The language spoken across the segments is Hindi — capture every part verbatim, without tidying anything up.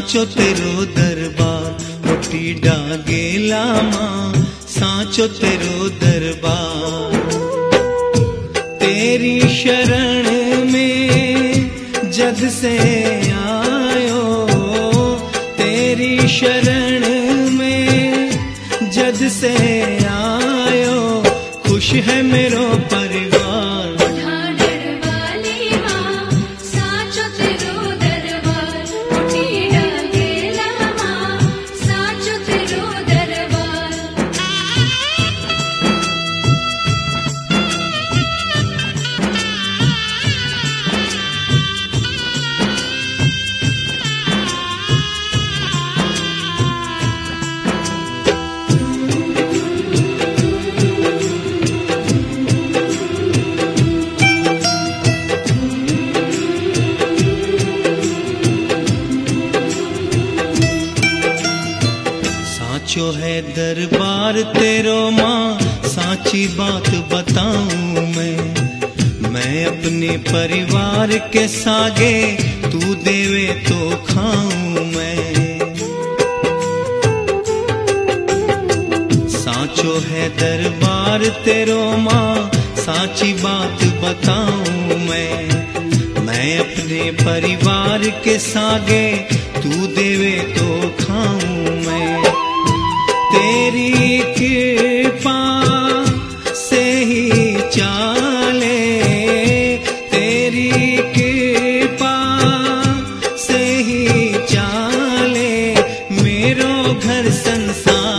साचो तेरो दरबार ओटी डागेला मां साचो तेरो दरबार। तेरी शरण में जद से आयो, तेरी शरण में जद से आयो, खुश है मेरो परिवार। साचो है दरबार तेरो मां, साची बात बताऊं मैं। मैं अपने परिवार के सागे तू देवे तो खाऊं मैं। साचो है दरबार तेरो मां, साची बात बताऊं मैं। मैं अपने परिवार के सागे तू देवे तो खाऊं मैं। तेरी कृपा से ही चाले, तेरी कृपा से ही चाले मेरो घर संसार।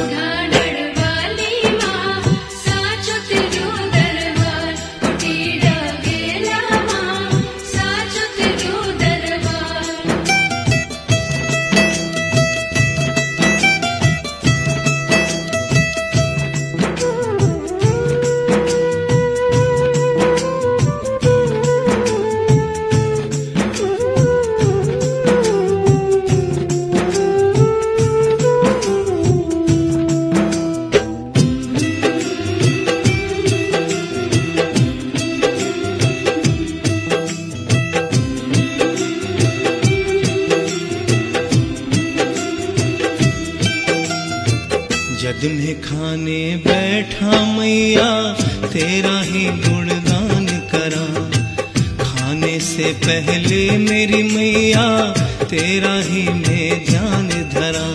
जद मैं खाने बैठा मैया तेरा ही गुणगान करा। खाने से पहले मेरी मैया तेरा ही मैं ध्यान धरा।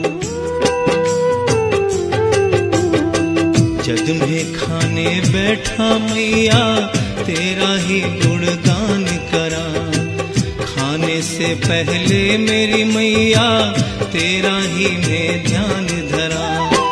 जद मैं खाने बैठा मैया तेरा ही गुणगान करा। खाने से पहले मेरी मैया तेरा ही मैं ध्यान धरा।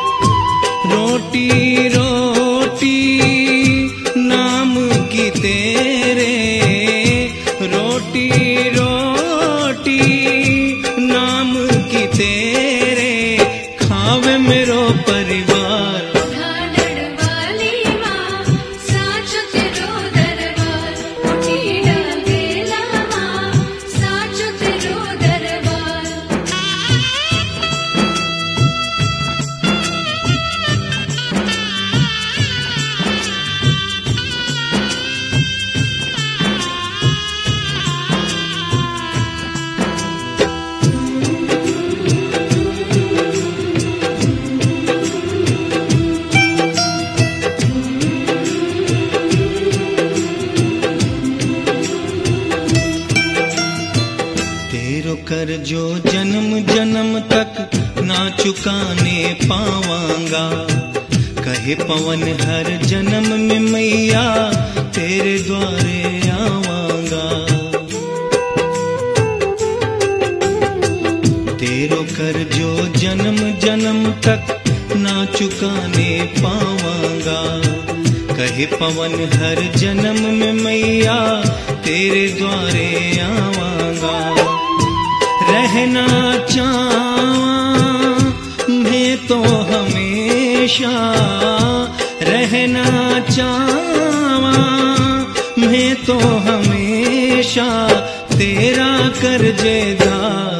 रोटी रोटी नाम की तेरे, रोटी रोटी नाम की तेरे, खावे मेरो परिवार। कर जो जन्म जन्म तक ना चुकाने पावांगा। कहे पवन हर जन्म में मैया तेरे द्वारे आवांगा। तेरो कर जो जन्म जन्म तक ना चुकाने पावांगा। कहे पवन हर जन्म में मैया तेरे द्वारे आवांगा। रहना चाहूं मैं तो हमेशा, रहना चाहूं मैं तो हमेशा तेरा कर्जेदार।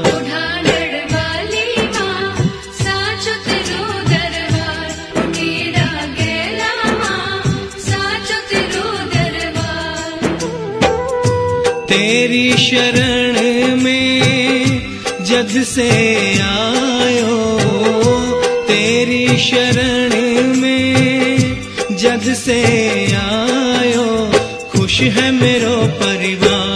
तेरी शरण में जद जद से आयो तेरी शरण में, जद से आयो खुश है मेरो परिवार।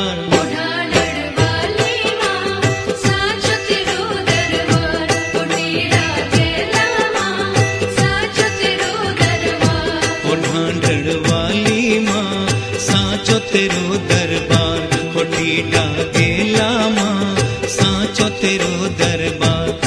तेरो दरबार हो टीडा गेला मां, साचो तेरो दरबार।